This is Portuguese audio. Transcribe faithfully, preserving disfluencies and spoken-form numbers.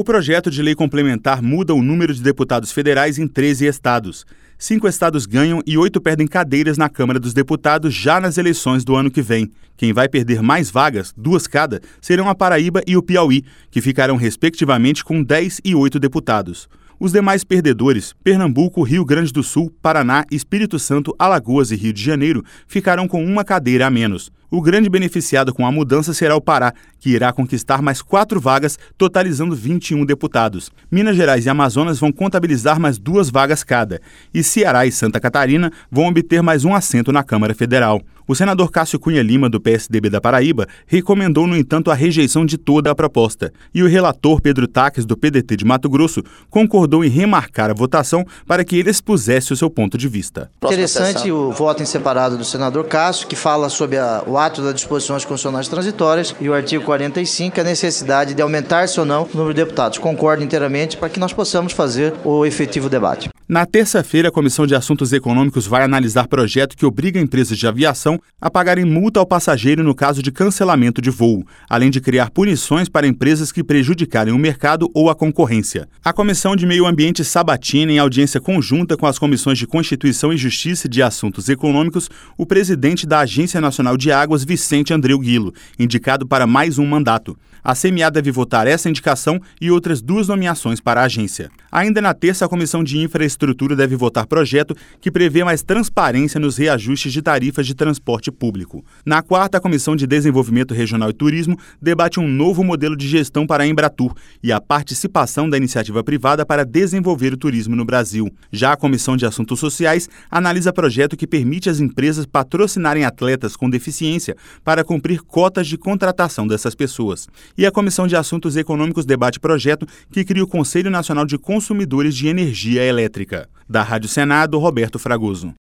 O projeto de lei complementar muda o número de deputados federais em treze estados. Cinco estados ganham e oito perdem cadeiras na Câmara dos Deputados já nas eleições do ano que vem. Quem vai perder mais vagas, duas cada, serão a Paraíba e o Piauí, que ficarão respectivamente com dez e oito deputados. Os demais perdedores, Pernambuco, Rio Grande do Sul, Paraná, Espírito Santo, Alagoas e Rio de Janeiro, ficarão com uma cadeira a menos. O grande beneficiado com a mudança será o Pará, que irá conquistar mais quatro vagas, totalizando vinte e um deputados. Minas Gerais e Amazonas vão contabilizar mais duas vagas cada, e Ceará e Santa Catarina vão obter mais um assento na Câmara Federal. O senador Cássio Cunha Lima, do P S D B da Paraíba, recomendou, no entanto, a rejeição de toda a proposta. E o relator Pedro Taques, do P D T de Mato Grosso, concordou em remarcar a votação para que ele expusesse o seu ponto de vista. Interessante o voto em separado do senador Cássio, que fala sobre a, o ato das disposições constitucionais transitórias e o artigo quarenta e cinco, a necessidade de aumentar-se ou não o número de deputados. Concordo inteiramente para que nós possamos fazer o efetivo debate. Na terça-feira, a Comissão de Assuntos Econômicos vai analisar projeto que obriga empresas de aviação a pagarem multa ao passageiro no caso de cancelamento de voo, além de criar punições para empresas que prejudicarem o mercado ou a concorrência. A Comissão de Meio Ambiente sabatina, em audiência conjunta com as Comissões de Constituição e Justiça e de Assuntos Econômicos, o presidente da Agência Nacional de Águas, Vicente Andreu Guilo, indicado para mais um mandato. A C M A deve votar essa indicação e outras duas nomeações para a agência. Ainda na terça, a Comissão de Infraestrutura deve votar projeto que prevê mais transparência nos reajustes de tarifas de transporte público. Na quarta, a Comissão de Desenvolvimento Regional e Turismo debate um novo modelo de gestão para a Embratur e a participação da iniciativa privada para desenvolver o turismo no Brasil. Já a Comissão de Assuntos Sociais analisa projeto que permite às empresas patrocinarem atletas com deficiência para cumprir cotas de contratação dessas pessoas. E a Comissão de Assuntos Econômicos debate projeto que cria o Conselho Nacional de Consumidores de Energia Elétrica. Da Rádio Senado, Roberto Fragoso.